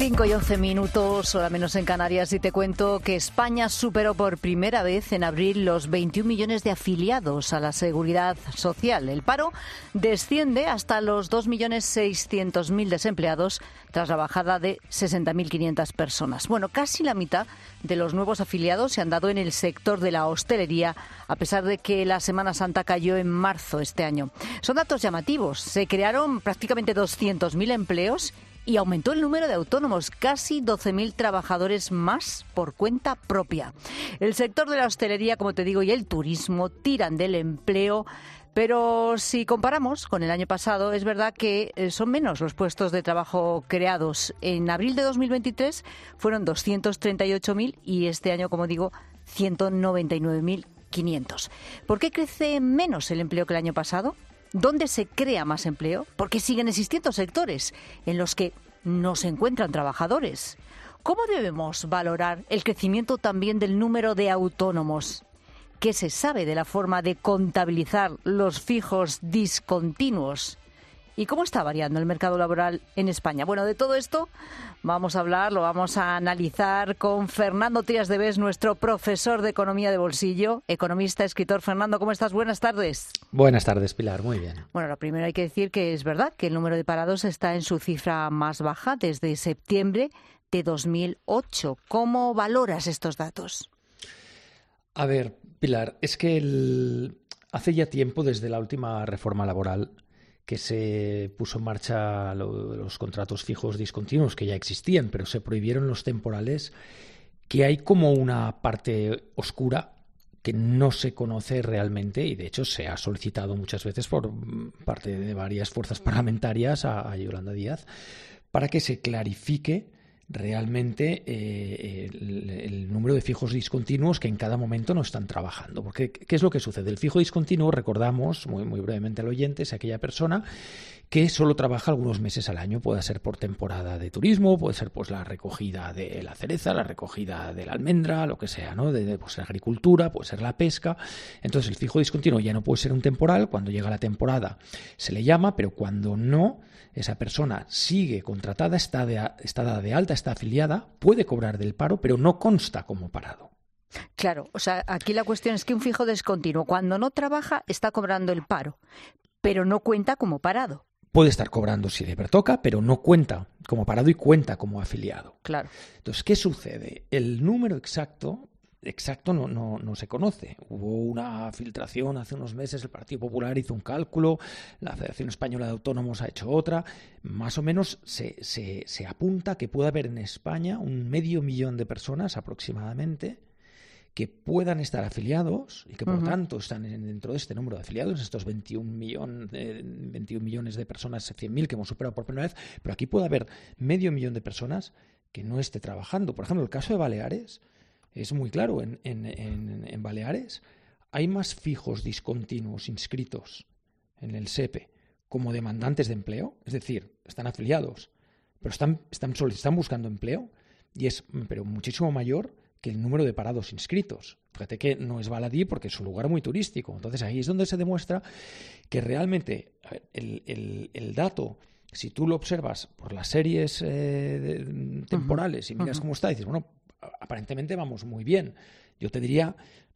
5:11, hora menos en Canarias, y te cuento que España superó por primera vez en abril los 21 millones de afiliados a la Seguridad Social. El paro desciende hasta los 2.600.000 desempleados tras la bajada de 60.500 personas. Bueno, casi la mitad de los nuevos afiliados se han dado en el sector de la hostelería, a pesar de que la Semana Santa cayó en marzo este año. Son datos llamativos. Se crearon prácticamente 200.000 empleos y aumentó el número de autónomos, casi 12.000 trabajadores más por cuenta propia. El sector de la hostelería, como te digo, y el turismo tiran del empleo, pero si comparamos con el año pasado, es verdad que son menos los puestos de trabajo creados. En abril de 2023 fueron 238.000 y este año, como digo, 199.500. ¿Por qué crece menos el empleo que el año pasado? ¿Dónde se crea más empleo? Porque siguen existiendo sectores en los que no se encuentran trabajadores. ¿Cómo debemos valorar el crecimiento también del número de autónomos? ¿Qué se sabe de la forma de contabilizar los fijos discontinuos? ¿Y cómo está variando el mercado laboral en España? Bueno, de todo esto vamos a hablar, lo vamos a analizar con Fernando Trías de Bes, nuestro profesor de Economía de Bolsillo, economista, escritor. Fernando, ¿cómo estás? Buenas tardes. Buenas tardes, Pilar. Muy bien. Bueno, lo primero hay que decir que es verdad que el número de parados está en su cifra más baja desde septiembre de 2008. ¿Cómo valoras estos datos? A ver, Pilar, es que hace ya tiempo, desde la última reforma laboral, que se puso en marcha los contratos fijos discontinuos, que ya existían, pero se prohibieron los temporales, que hay como una parte oscura que no se conoce realmente, y de hecho se ha solicitado muchas veces por parte de varias fuerzas parlamentarias a Yolanda Díaz, para que se clarifique realmente el número de fijos discontinuos que en cada momento no están trabajando. Porque, ¿qué es lo que sucede? El fijo discontinuo, recordamos muy brevemente al oyente, es aquella persona que solo trabaja algunos meses al año. Puede ser por temporada de turismo, puede ser pues la recogida de la cereza, la recogida de la almendra, lo que sea, ¿no? Pues la agricultura, puede ser la pesca. Entonces el fijo discontinuo ya no puede ser un temporal. Cuando llega la temporada se le llama, pero cuando no, esa persona sigue contratada, está dada de alta, está afiliada, puede cobrar del paro, pero no consta como parado. Claro, o sea, aquí la cuestión es que un fijo discontinuo, cuando no trabaja, está cobrando el paro, pero no cuenta como parado. Puede estar cobrando si de toca, pero no cuenta como parado y cuenta como afiliado. Claro. Entonces, ¿qué sucede? El número exacto no se conoce. Hubo una filtración hace unos meses, el Partido Popular hizo un cálculo, la Federación Española de Autónomos ha hecho otra. Más o menos se apunta que puede haber en España 500.000 de personas aproximadamente que puedan estar afiliados y que por tanto están dentro de este número de afiliados, estos 21 millones de personas, 100.000 que hemos superado por primera vez, pero aquí puede haber 500.000 de personas que no esté trabajando. Por ejemplo, el caso de Baleares es muy claro. En Baleares hay más fijos discontinuos inscritos en el SEPE como demandantes de empleo, es decir, están afiliados, pero están buscando empleo, y es pero muchísimo mayor que el número de parados inscritos. Fíjate que no es baladí porque es un lugar muy turístico. Entonces ahí es donde se demuestra que realmente el dato, si tú lo observas por las series temporales y miras cómo está, dices, bueno, aparentemente vamos muy bien. Yo te diría,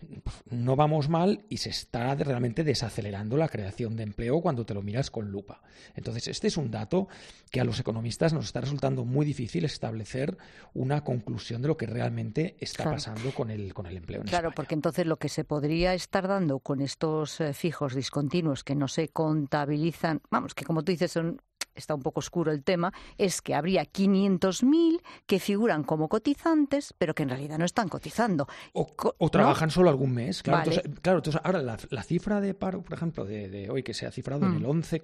no vamos mal y se está realmente desacelerando la creación de empleo cuando te lo miras con lupa. Entonces, este es un dato que a los economistas nos está resultando muy difícil establecer una conclusión de lo que realmente está pasando con el empleo en España. Claro, porque entonces lo que se podría estar dando con estos fijos discontinuos que no se contabilizan, vamos, que como tú dices está un poco oscuro el tema, es que habría 500.000 que figuran como cotizantes, pero que en realidad no están cotizando. O trabajan solo algún mes. Claro, Vale. Entonces ahora la cifra de paro, por ejemplo, de hoy, que se ha cifrado en el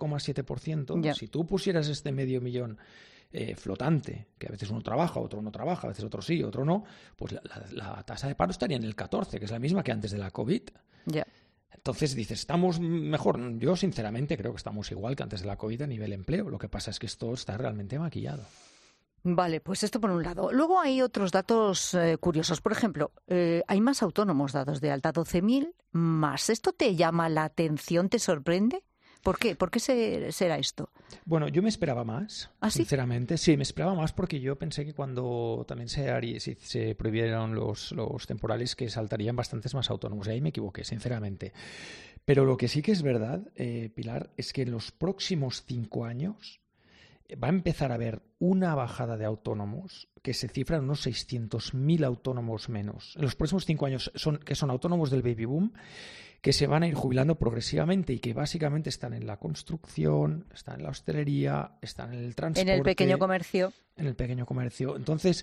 11,7%, si tú pusieras este 500.000 flotante, que a veces uno trabaja, otro no trabaja, a veces otro sí, otro no, pues la tasa de paro estaría en el 14%, que es la misma que antes de la COVID. Ya. Entonces dices, ¿estamos mejor? Yo sinceramente creo que estamos igual que antes de la COVID a nivel empleo. Lo que pasa es que esto está realmente maquillado. Vale, pues esto por un lado. Luego hay otros datos curiosos. Por ejemplo, hay más autónomos dados de alta, 12.000 más. ¿Esto te llama la atención, te sorprende? ¿Por qué? ¿Por qué será esto? Bueno, yo me esperaba más, ¿Ah, sí? sinceramente. Sí, me esperaba más porque yo pensé que cuando también se prohibieron los temporales que saltarían bastantes más autónomos. Y ahí me equivoqué, sinceramente. Pero lo que sí que es verdad, Pilar, es que en los próximos 5 años va a empezar a haber una bajada de autónomos que se cifra en unos 600.000 autónomos menos. En los próximos 5 años que son autónomos del baby boom, que se van a ir jubilando progresivamente y que básicamente están en la construcción, están en la hostelería, están en el transporte. En el pequeño comercio. En el pequeño comercio. Entonces,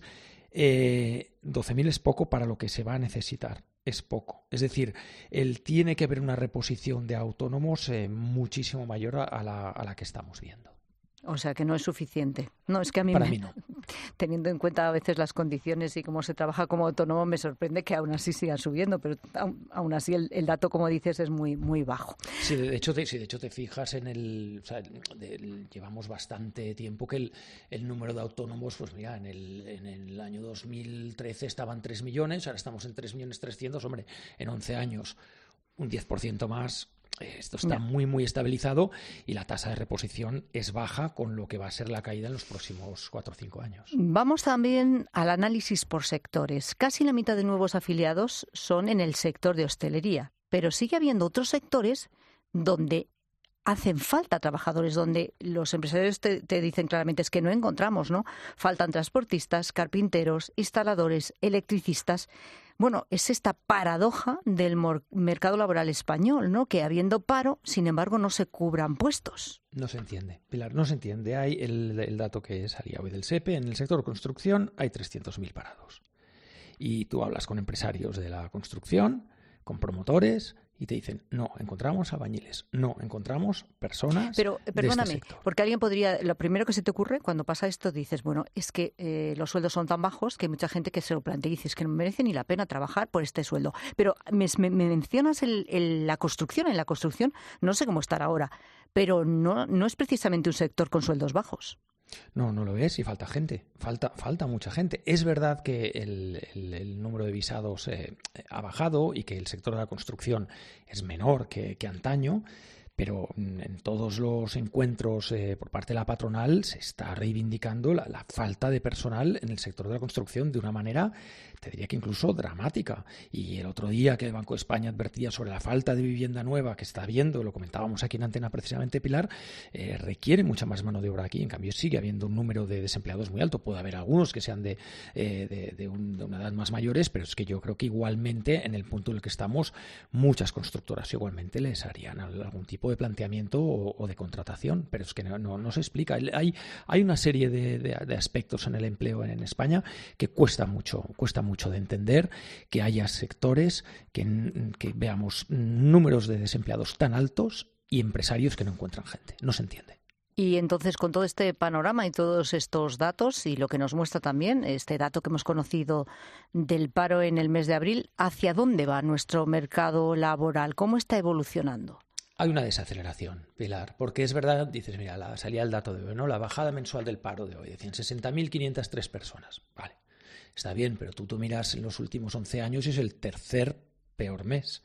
12.000 es poco para lo que se va a necesitar. Es poco. Es decir, tiene que haber una reposición de autónomos muchísimo mayor a la que estamos viendo. O sea, que no es suficiente. No, es que a mí, Para mí no. Teniendo en cuenta a veces las condiciones y cómo se trabaja como autónomo, me sorprende que aún así sigan subiendo, pero aún así el dato, como dices, es muy, muy bajo. Sí, de hecho te fijas en llevamos bastante tiempo que el número de autónomos, pues mira, en el año 2013 estaban 3 millones, ahora estamos en 3.300.000, hombre, en 11 años, un 10% más. Esto está muy, muy estabilizado y la tasa de reposición es baja con lo que va a ser la caída en los próximos 4 o 5 años. Vamos también al análisis por sectores. Casi la mitad de nuevos afiliados son en el sector de hostelería, pero sigue habiendo otros sectores donde hacen falta trabajadores, donde los empresarios te dicen claramente es que no encontramos, ¿no? Faltan transportistas, carpinteros, instaladores, electricistas. Bueno, es esta paradoja del mercado laboral español, ¿no? Que habiendo paro, sin embargo, no se cubran puestos. No se entiende, Pilar, no se entiende. Hay el dato que salía hoy del SEPE, en el sector de construcción hay 300.000 parados. Y tú hablas con empresarios de la construcción, con promotores, y te dicen, no, encontramos albañiles, no, encontramos personas. Pero perdóname, de este sector. Porque alguien podría, lo primero que se te ocurre cuando pasa esto, dices, bueno, es que los sueldos son tan bajos que hay mucha gente que se lo plantea y dices que no merece ni la pena trabajar por este sueldo. Pero me mencionas la construcción, en la construcción no sé cómo estar ahora, pero no es precisamente un sector con sueldos bajos. No, no lo es y falta gente, falta mucha gente. Es verdad que el número de visados ha bajado y que el sector de la construcción es menor que antaño, pero en todos los encuentros por parte de la patronal se está reivindicando la falta de personal en el sector de la construcción de una manera, te diría que incluso dramática. Y el otro día que el Banco de España advertía sobre la falta de vivienda nueva que está habiendo, lo comentábamos aquí en Antena precisamente, Pilar, requiere mucha más mano de obra aquí. En cambio, sigue habiendo un número de desempleados muy alto. Puede haber algunos que sean de una edad más mayores, pero es que yo creo que igualmente en el punto en el que estamos, muchas constructoras igualmente les harían algún tipo de planteamiento o de contratación, pero es que no se explica. Hay una serie de aspectos en el empleo en España que cuesta mucho de entender, que haya sectores que veamos números de desempleados tan altos y empresarios que no encuentran gente. No se entiende. Y entonces, con todo este panorama y todos estos datos y lo que nos muestra también este dato que hemos conocido del paro en el mes de abril, ¿hacia dónde va nuestro mercado laboral? ¿Cómo está evolucionando? Hay una desaceleración, Pilar, porque es verdad, dices, mira, salía el dato de hoy, ¿no? La bajada mensual del paro de hoy, decían 60.503 personas. Vale, está bien, pero tú miras en los últimos 11 años y es el tercer peor mes.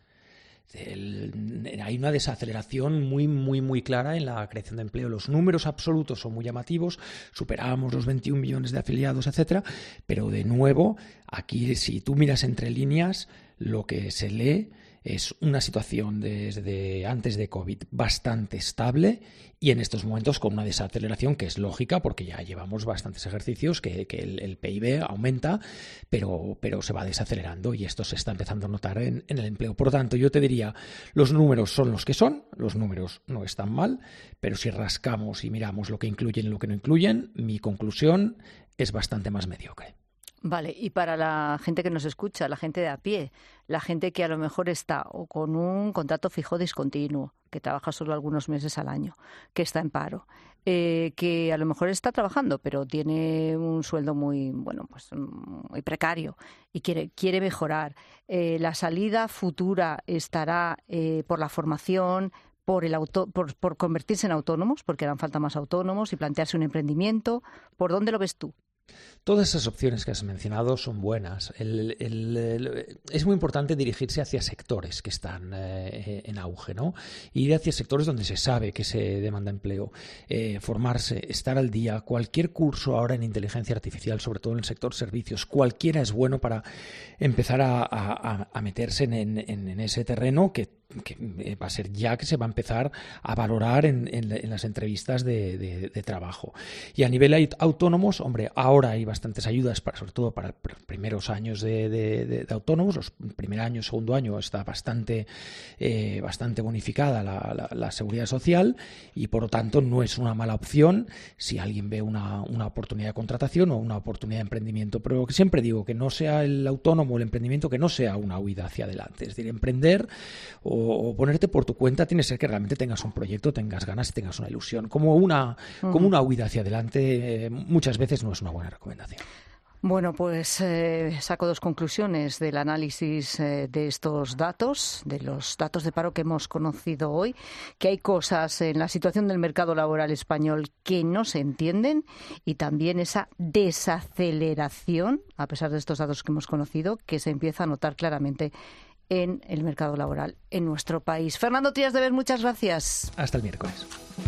Hay una desaceleración muy, muy, muy clara en la creación de empleo. Los números absolutos son muy llamativos, superábamos los 21 millones de afiliados, etcétera, pero de nuevo, aquí si tú miras entre líneas, lo que se lee es una situación desde antes de COVID bastante estable y en estos momentos con una desaceleración que es lógica porque ya llevamos bastantes ejercicios que el PIB aumenta, pero se va desacelerando y esto se está empezando a notar en el empleo. Por lo tanto, yo te diría, los números son los que son, los números no están mal, pero si rascamos y miramos lo que incluyen y lo que no incluyen, mi conclusión es bastante más mediocre. Vale, y para la gente que nos escucha, la gente de a pie, la gente que a lo mejor está o con un contrato fijo discontinuo, que trabaja solo algunos meses al año, que está en paro, que a lo mejor está trabajando, pero tiene un sueldo muy, pues muy precario y quiere mejorar. La salida futura estará por la formación, por convertirse en autónomos, porque harán falta más autónomos y plantearse un emprendimiento. ¿Por dónde lo ves tú? Todas esas opciones que has mencionado son buenas. Es muy importante dirigirse hacia sectores que están en auge, ¿no? Ir hacia sectores donde se sabe que se demanda empleo, formarse, estar al día. Cualquier curso ahora en inteligencia artificial, sobre todo en el sector servicios, cualquiera es bueno para empezar a meterse en ese terreno que va a ser ya que se va a empezar a valorar en las entrevistas de trabajo. Y a nivel autónomos, hombre, ahora hay bastantes ayudas, sobre todo para los primeros años de autónomos. Los primer año, segundo año está bastante bonificada la seguridad social y por lo tanto no es una mala opción si alguien ve una oportunidad de contratación o una oportunidad de emprendimiento. Pero siempre digo que no sea el autónomo o el emprendimiento, que no sea una huida hacia adelante. Es decir, emprender o ponerte por tu cuenta tiene que ser que realmente tengas un proyecto, tengas ganas, tengas una ilusión. Como una huida hacia adelante muchas veces no es una buena recomendación. Bueno, pues saco dos conclusiones del análisis de estos datos, de los datos de paro que hemos conocido hoy, que hay cosas en la situación del mercado laboral español que no se entienden y también esa desaceleración, a pesar de estos datos que hemos conocido, que se empieza a notar claramente en el mercado laboral en nuestro país. Fernando Trias de Bes, muchas gracias. Hasta el miércoles.